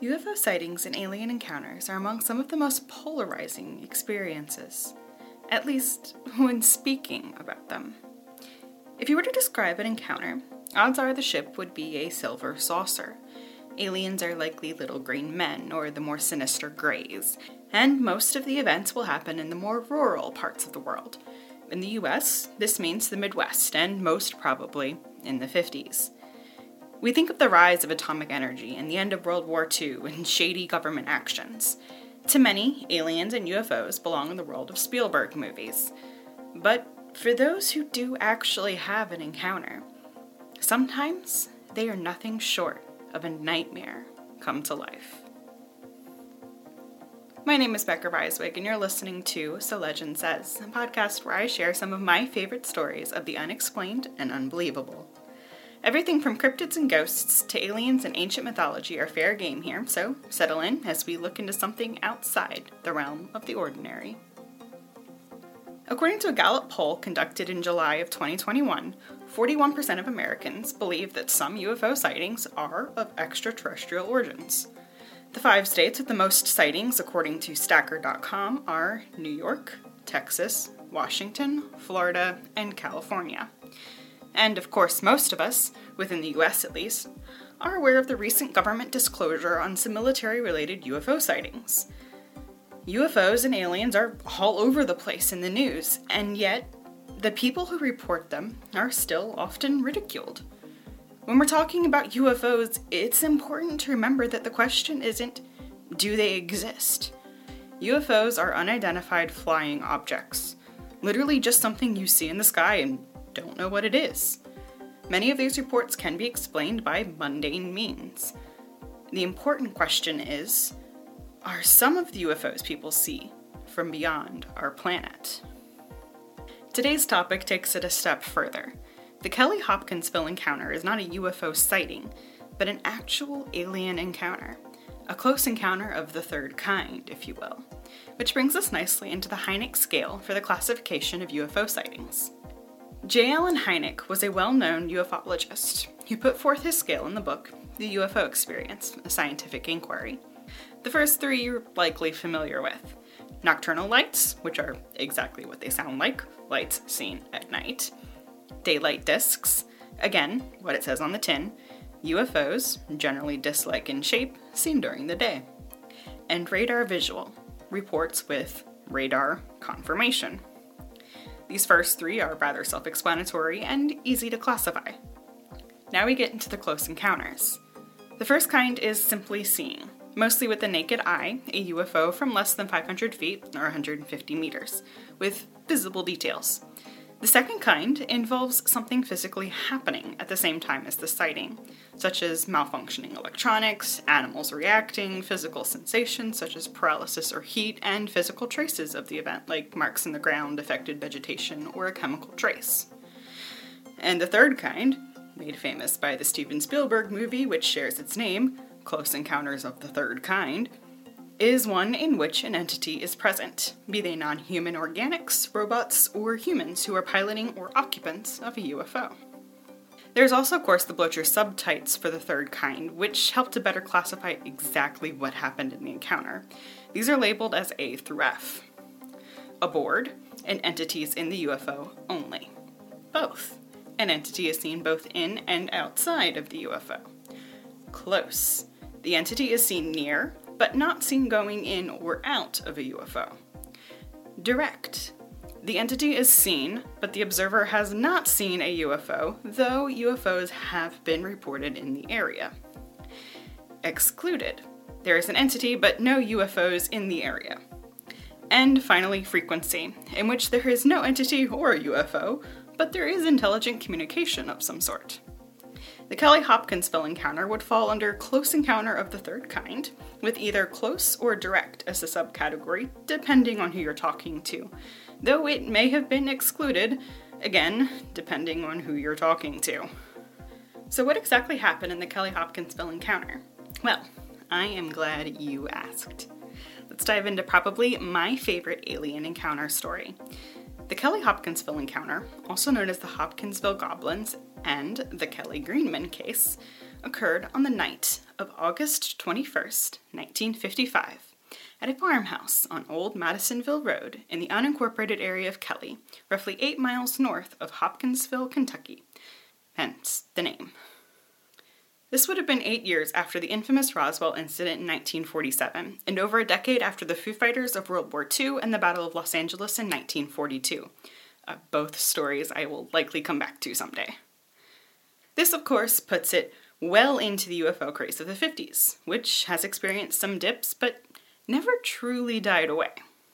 UFO sightings and alien encounters are among some of the most polarizing experiences, at least when speaking about them. If you were to describe an encounter, odds are the ship would be a silver saucer. Aliens are likely little green men, or the more sinister greys, and most of the events will happen in the more rural parts of the world. In the US, this means the Midwest, and most probably in the 50s. We think of the rise of atomic energy and the end of World War II and shady government actions. To many, aliens and UFOs belong in the world of Spielberg movies. But for those who do actually have an encounter, sometimes they are nothing short of a nightmare come to life. My name is Becca Reiswig, and you're listening to So Legend Says, a podcast where I share some of my favorite stories of the unexplained and unbelievable. Everything from cryptids and ghosts to aliens and ancient mythology are fair game here, so settle in as we look into something outside the realm of the ordinary. According to a Gallup poll conducted in July of 2021, 41% of Americans believe that some UFO sightings are of extraterrestrial origins. The 5 states with the most sightings, according to Stacker.com, are New York, Texas, Washington, Florida, and California. And of course, most of us, within the US at least, are aware of the recent government disclosure on some military-related UFO sightings. UFOs and aliens are all over the place in the news, and yet the people who report them are still often ridiculed. When we're talking about UFOs, it's important to remember that the question isn't, do they exist? UFOs are unidentified flying objects, literally just something you see in the sky and don't know what it is. Many of these reports can be explained by mundane means. The important question is, are some of the UFOs people see from beyond our planet? Today's topic takes it a step further. The Kelly Hopkinsville encounter is not a UFO sighting, but an actual alien encounter. A close encounter of the third kind, if you will. Which brings us nicely into the Hynek scale for the classification of UFO sightings. J. Allen Hynek was a well-known ufologist who put forth his scale in the book, The UFO Experience, A Scientific Inquiry. The first 3 you're likely familiar with. Nocturnal lights, which are exactly what they sound like, lights seen at night. Daylight discs, again, what it says on the tin. UFOs, generally disc-like in shape, seen during the day. And radar visual, reports with radar confirmation. These first 3 are rather self-explanatory and easy to classify. Now we get into the close encounters. The first kind is simply seeing, mostly with the naked eye, a UFO from less than 500 feet or 150 meters, with visible details. The second kind involves something physically happening at the same time as the sighting, such as malfunctioning electronics, animals reacting, physical sensations such as paralysis or heat, and physical traces of the event, like marks in the ground, affected vegetation, or a chemical trace. And the third kind, made famous by the Steven Spielberg movie which shares its name, Close Encounters of the Third Kind, is one in which an entity is present, be they non-human organics, robots, or humans who are piloting or occupants of a UFO. There's also, of course, the Blocher subtypes for the third kind, which help to better classify exactly what happened in the encounter. These are labeled as A through F. Aboard, an entity is in the UFO only. Both, an entity is seen both in and outside of the UFO. Close, the entity is seen near, but not seen going in or out of a UFO. Direct. The entity is seen, but the observer has not seen a UFO, though UFOs have been reported in the area. Excluded. There is an entity, but no UFOs in the area. And finally, frequency, in which there is no entity or a UFO, but there is intelligent communication of some sort. The Kelly Hopkinsville encounter would fall under Close Encounter of the Third Kind, with either close or direct as a subcategory, depending on who you're talking to, though it may have been excluded, again, depending on who you're talking to. So what exactly happened in the Kelly Hopkinsville encounter? Well, I am glad you asked. Let's dive into probably my favorite alien encounter story. The Kelly Hopkinsville encounter, also known as the Hopkinsville Goblins and the Kelly Greenman case, occurred on the night of August 21st, 1955, at a farmhouse on Old Madisonville Road in the unincorporated area of Kelly, roughly 8 miles north of Hopkinsville, Kentucky, hence the name. This would have been 8 years after the infamous Roswell incident in 1947, and over a decade after the Foo Fighters of World War II and the Battle of Los Angeles in 1942. Both stories I will likely come back to someday. This, of course, puts it well into the UFO craze of the 50s, which has experienced some dips, but never truly died away.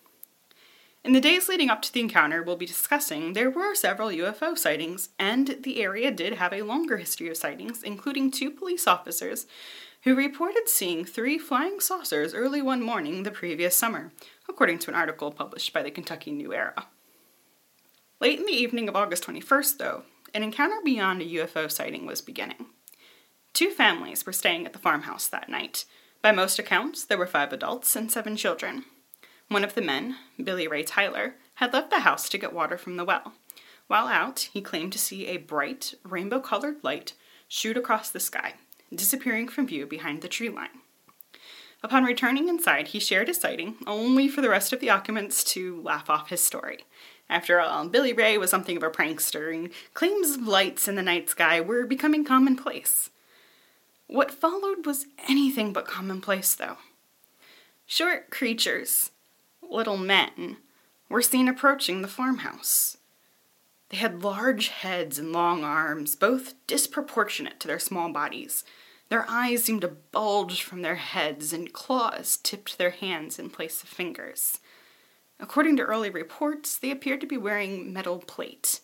In the days leading up to the encounter we'll be discussing, there were several UFO sightings, and the area did have a longer history of sightings, including 2 police officers who reported seeing 3 flying saucers early one morning the previous summer, according to an article published by the Kentucky New Era. Late in the evening of August 21st, though, an encounter beyond a UFO sighting was beginning. 2 families were staying at the farmhouse that night. By most accounts, there were 5 adults and 7 children. One of the men, Billy Ray Tyler, had left the house to get water from the well. While out, he claimed to see a bright, rainbow-colored light shoot across the sky, disappearing from view behind the tree line. Upon returning inside, he shared his sighting, only for the rest of the occupants to laugh off his story. After all, Billy Ray was something of a prankster, and claims of lights in the night sky were becoming commonplace. What followed was anything but commonplace, though. Short creatures, little men, were seen approaching the farmhouse. They had large heads and long arms, both disproportionate to their small bodies. Their eyes seemed to bulge from their heads, and claws tipped their hands in place of fingers. According to early reports, they appeared to be wearing metal plate.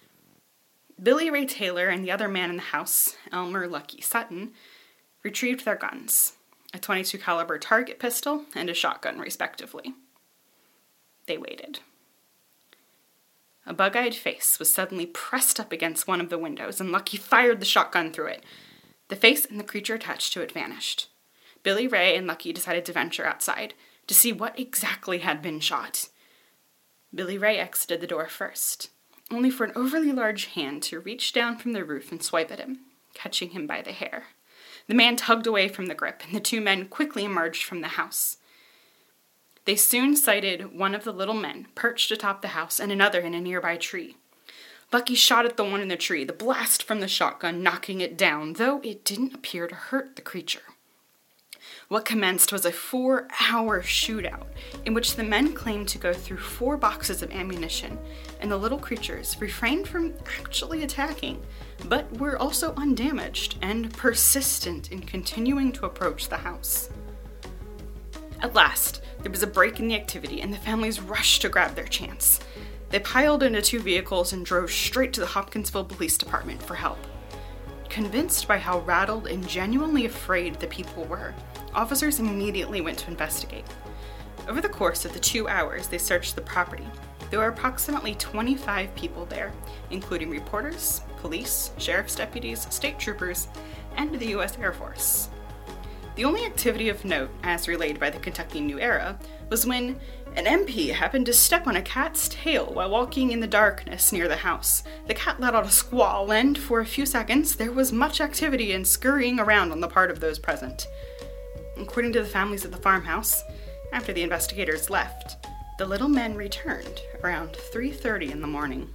Billy Ray Taylor and the other man in the house, Elmer Lucky Sutton, retrieved their guns, a .22 caliber target pistol and a shotgun, respectively. They waited. A bug-eyed face was suddenly pressed up against one of the windows, and Lucky fired the shotgun through it. The face and the creature attached to it vanished. Billy Ray and Lucky decided to venture outside to see what exactly had been shot. Billy Ray exited the door first, only for an overly large hand to reach down from the roof and swipe at him, catching him by the hair. The man tugged away from the grip, and the 2 men quickly emerged from the house. They soon sighted one of the little men perched atop the house and another in a nearby tree. Lucky shot at the one in the tree, the blast from the shotgun knocking it down, though it didn't appear to hurt the creature. What commenced was a 4-hour shootout in which the men claimed to go through 4 boxes of ammunition, and the little creatures refrained from actually attacking, but were also undamaged and persistent in continuing to approach the house. At last, there was a break in the activity, and the families rushed to grab their chance. They piled into 2 vehicles and drove straight to the Hopkinsville Police Department for help. Convinced by how rattled and genuinely afraid the people were, officers immediately went to investigate. Over the course of the 2 hours they searched the property, there were approximately 25 people there, including reporters, police, sheriff's deputies, state troopers, and the U.S. Air Force. The only activity of note, as relayed by the Kentucky New Era, was when an MP happened to step on a cat's tail while walking in the darkness near the house. The cat let out a squall, and for a few seconds there was much activity and scurrying around on the part of those present. According to the families at the farmhouse, after the investigators left, the little men returned around 3:30 in the morning.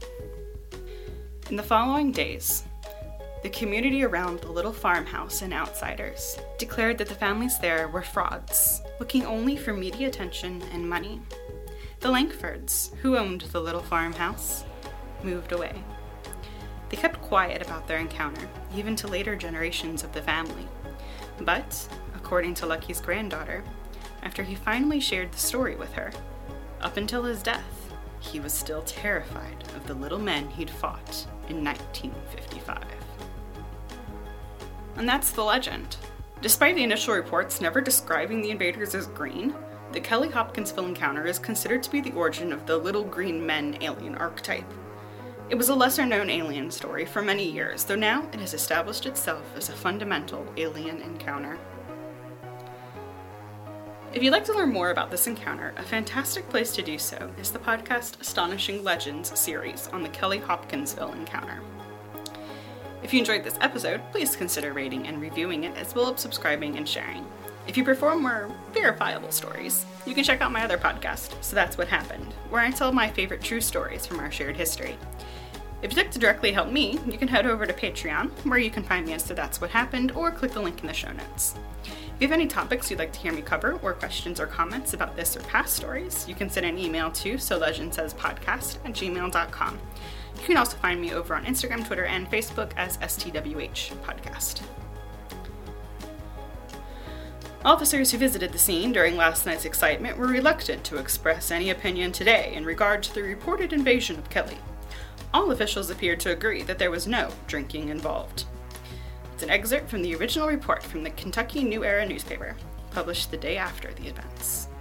In the following days, the community around the little farmhouse and outsiders declared that the families there were frauds, looking only for media attention and money. The Lankfords, who owned the little farmhouse, moved away. They kept quiet about their encounter, even to later generations of the family. But, according to Lucky's granddaughter, after he finally shared the story with her, up until his death, he was still terrified of the little men he'd fought in 1955. And that's the legend. Despite the initial reports never describing the invaders as green, the Kelly Hopkinsville encounter is considered to be the origin of the little green men alien archetype. It was a lesser-known alien story for many years, though now it has established itself as a fundamental alien encounter. If you'd like to learn more about this encounter, a fantastic place to do so is the podcast Astonishing Legends series on the Kelly Hopkinsville encounter. If you enjoyed this episode, please consider rating and reviewing it, as well as subscribing and sharing. If you prefer more verifiable stories, you can check out my other podcast, So That's What Happened, where I tell my favorite true stories from our shared history. If you'd like to directly help me, you can head over to Patreon, where you can find me as So That's What Happened, or click the link in the show notes. If you have any topics you'd like to hear me cover, or questions or comments about this or past stories, you can send an email to solegendsayspodcast@gmail.com. You can also find me over on Instagram, Twitter, and Facebook as STWH Podcast. Officers who visited the scene during last night's excitement were reluctant to express any opinion today in regard to the reported invasion of Kelly. All officials appeared to agree that there was no drinking involved. It's an excerpt from the original report from the Kentucky New Era newspaper, published the day after the events.